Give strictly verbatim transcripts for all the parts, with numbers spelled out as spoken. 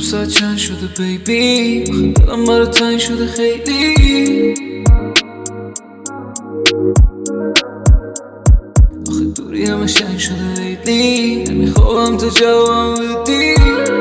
ساعت چند شده بیبی، آخه دلم برای تنگ شده خیلی. آخه دوری همه شنگ شده لیدی، نمیخوام تو جوابم بدی.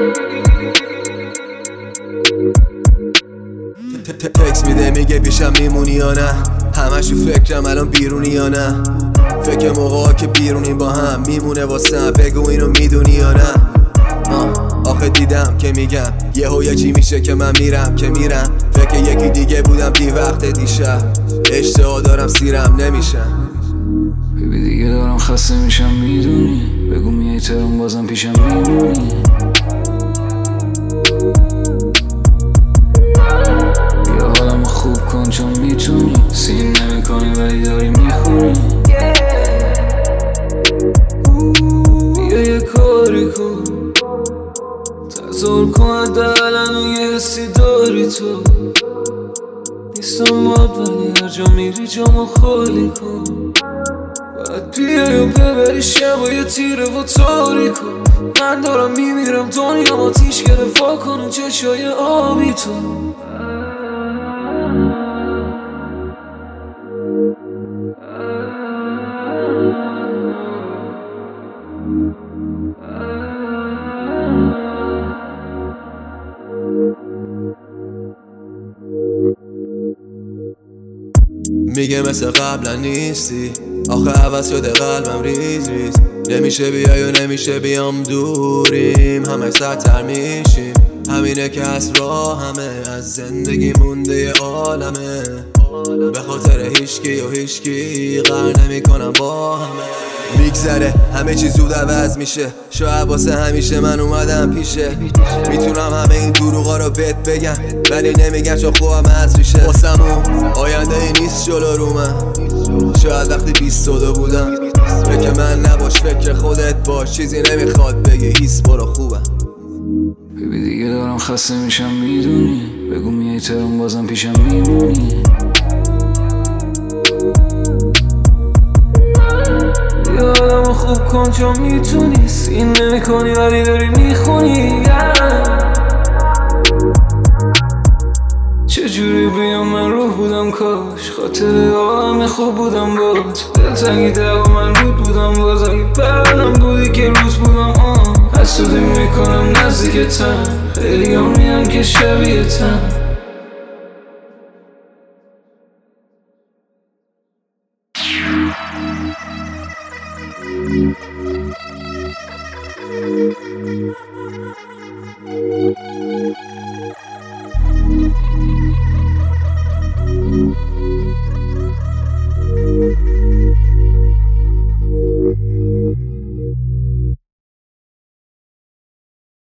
تکس میده میگه پیشم میمونی یا نه، همش تو فکرم الان بیرونی یا نه. فکر موقعا که بیرونیم با هم میمونه واسم، بگو اینو میدونی یا نه. آخه دیدم که میگم یهو یه چی میشه که من میرم که میرم. فکر یکی دیگه بودم دی وقت دیشب، اشتها دارم سیرم نمیشم. بیبی دیگه دارم خسته میشم میدونی، بگو میای ترون بازم پیشم میمونی. بیا حالمو خوب کن چون میتونی، سین نمی کنی ولی داری میخونی. بیا یه کاری کن، تظاهر کن حداقل و یه حسی داری تو. نیستم باد ولی هر جا میری جامو خالی کن. باید بیای و ببری شب و یه تیره و تاریک کن. من دارم میمیرم دنیا آتیش گرفت، وا کن و چشای آبی تو. میگه مثل قبلا نیستی، آخه عوض شده قلبم ریز ریز. نمیشه بیای و نمیشه بیام، دوریم همه سرتر میشیم. همینه که از راه همه از زندگی مونده ی عالمه. به خاطر هیچکی و هیچکی قرار نمی کنم با همه. میگذره همه چی زود عوض میشه، شاید واسه همیشه من اومدم پیشه. میتونم همه این دروغا رو بهت بگم ولی نمیگم چون خوبم از ریشه. واسمون آینده ای نیست جلو رو من، شاید وقتی بیست و دو بودم. فکر من نباش فکر خودت باش، چیزی نمیخواد بگی هیس برو خوبم. بیبی دیگه دارم خسته میشم میدونی، بگو میای ترون بازم پیشم میمونی. بیا حالمو خوب کن چون میتونی، سین نمی کنی ولی داری میخونی. چجوری بیام من روح بودم کاش، خاطر همه خوب بودم باز. دلتنگی دقا من رود بودم باز، اگه برنم بودی که روز بودم آن. حسودی میکنم نزدیکتم، خیلی هم میان که شبیه تن.